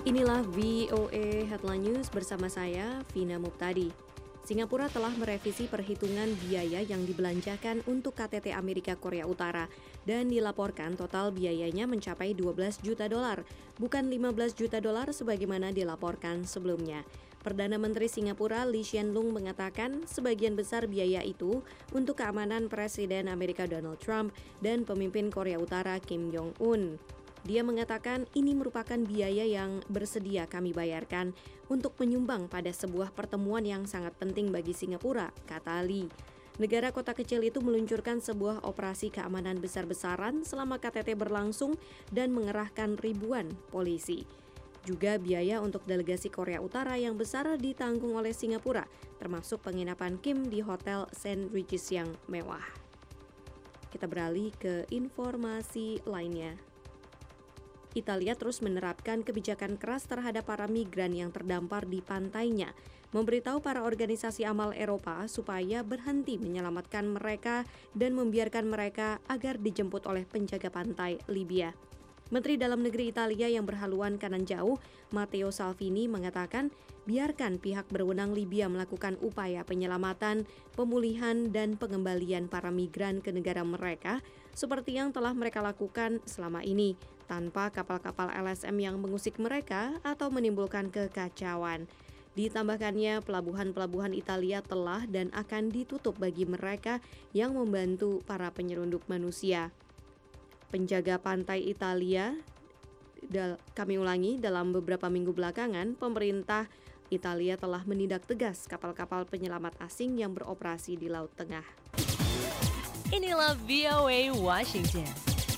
Inilah VOA Headline News bersama saya, Vina Muptadi. Singapura telah merevisi perhitungan biaya yang dibelanjakan untuk KTT Amerika Korea Utara dan dilaporkan total biayanya mencapai 12 juta dolar, bukan 15 juta dolar sebagaimana dilaporkan sebelumnya. Perdana Menteri Singapura Lee Hsien Loong mengatakan sebagian besar biaya itu untuk keamanan Presiden Amerika Donald Trump dan pemimpin Korea Utara Kim Jong-un. Dia mengatakan ini merupakan biaya yang bersedia kami bayarkan untuk menyumbang pada sebuah pertemuan yang sangat penting bagi Singapura, kata Lee. Negara kota kecil itu meluncurkan sebuah operasi keamanan besar-besaran selama KTT berlangsung dan mengerahkan ribuan polisi. Juga biaya untuk delegasi Korea Utara yang besar ditanggung oleh Singapura, termasuk penginapan Kim di Hotel St. Regis yang mewah. Kita beralih ke informasi lainnya. Italia terus menerapkan kebijakan keras terhadap para migran yang terdampar di pantainya, memberitahu para organisasi amal Eropa supaya berhenti menyelamatkan mereka dan membiarkan mereka agar dijemput oleh penjaga pantai Libya. Menteri Dalam Negeri Italia yang berhaluan kanan jauh, Matteo Salvini, mengatakan biarkan pihak berwenang Libya melakukan upaya penyelamatan, pemulihan, dan pengembalian para migran ke negara mereka seperti yang telah mereka lakukan selama ini, tanpa kapal-kapal LSM yang mengusik mereka atau menimbulkan kekacauan. Ditambahkannya, pelabuhan-pelabuhan Italia telah dan akan ditutup bagi mereka yang membantu para penyelundup manusia. Penjaga pantai Italia, dalam beberapa minggu belakangan, pemerintah Italia telah menindak tegas kapal-kapal penyelamat asing yang beroperasi di Laut Tengah. Inilah VOA Washington.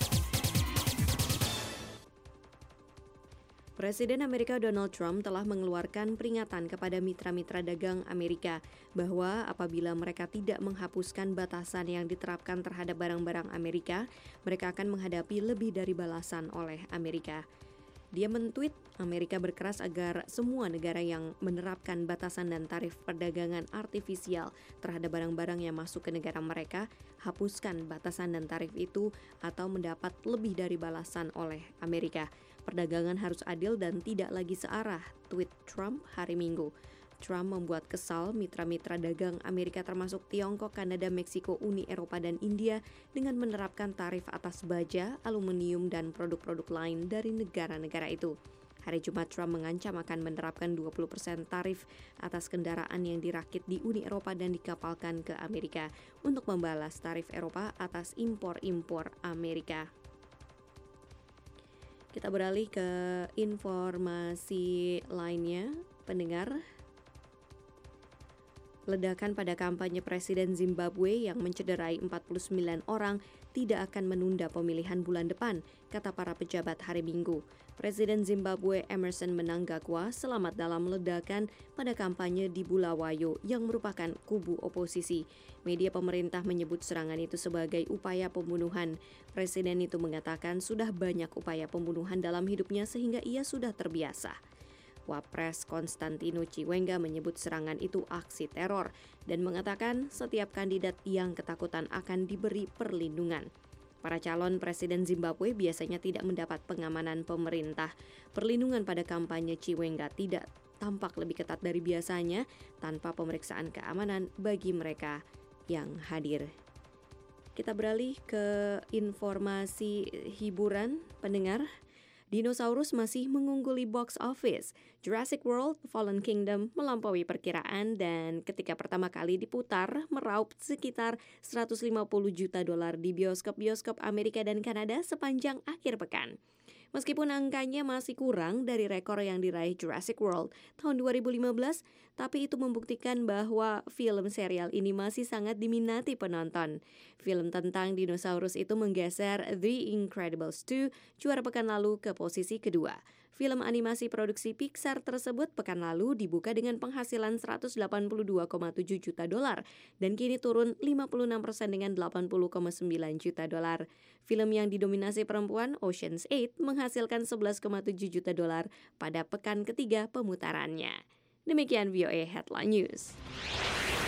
Presiden Amerika Donald Trump telah mengeluarkan peringatan kepada mitra-mitra dagang Amerika bahwa apabila mereka tidak menghapuskan batasan yang diterapkan terhadap barang-barang Amerika, mereka akan menghadapi lebih dari balasan oleh Amerika. Dia men-tweet, Amerika berkeras agar semua negara yang menerapkan batasan dan tarif perdagangan artifisial terhadap barang-barang yang masuk ke negara mereka, hapuskan batasan dan tarif itu atau mendapat lebih dari balasan oleh Amerika. Perdagangan harus adil dan tidak lagi searah, tweet Trump hari Minggu. Trump membuat kesal mitra-mitra dagang Amerika termasuk Tiongkok, Kanada, Meksiko, Uni Eropa, dan India dengan menerapkan tarif atas baja, aluminium, dan produk-produk lain dari negara-negara itu. Hari Jumat, Trump mengancam akan menerapkan 20% tarif atas kendaraan yang dirakit di Uni Eropa dan dikapalkan ke Amerika untuk membalas tarif Eropa atas impor-impor Amerika. Kita beralih ke informasi lainnya, pendengar. Ledakan pada kampanye Presiden Zimbabwe yang mencederai 49 orang tidak akan menunda pemilihan bulan depan, kata para pejabat hari Minggu. Presiden Zimbabwe Emmerson Mnangagwa selamat dalam ledakan pada kampanye di Bulawayo yang merupakan kubu oposisi. Media pemerintah menyebut serangan itu sebagai upaya pembunuhan. Presiden itu mengatakan sudah banyak upaya pembunuhan dalam hidupnya sehingga ia sudah terbiasa. Wapres Constantino Chiwenga menyebut serangan itu aksi teror dan mengatakan setiap kandidat yang ketakutan akan diberi perlindungan. Para calon presiden Zimbabwe biasanya tidak mendapat pengamanan pemerintah. Perlindungan pada kampanye Chiwenga tidak tampak lebih ketat dari biasanya tanpa pemeriksaan keamanan bagi mereka yang hadir. Kita beralih ke informasi hiburan, pendengar. Dinosaurus masih mengungguli box office. Jurassic World Fallen Kingdom melampaui perkiraan dan ketika pertama kali diputar meraup sekitar 150 juta dolar di bioskop-bioskop Amerika dan Kanada sepanjang akhir pekan. Meskipun angkanya masih kurang dari rekor yang diraih Jurassic World tahun 2015, tapi itu membuktikan bahwa film serial ini masih sangat diminati penonton. Film tentang dinosaurus itu menggeser The Incredibles 2 juara pekan lalu ke posisi kedua. Film animasi produksi Pixar tersebut pekan lalu dibuka dengan penghasilan 182,7 juta dolar dan kini turun 56% dengan 80,9 juta dolar. Film yang didominasi perempuan, Ocean's 8, menghasilkan 11,7 juta dolar pada pekan ketiga pemutarannya. Demikian VOA Headline News.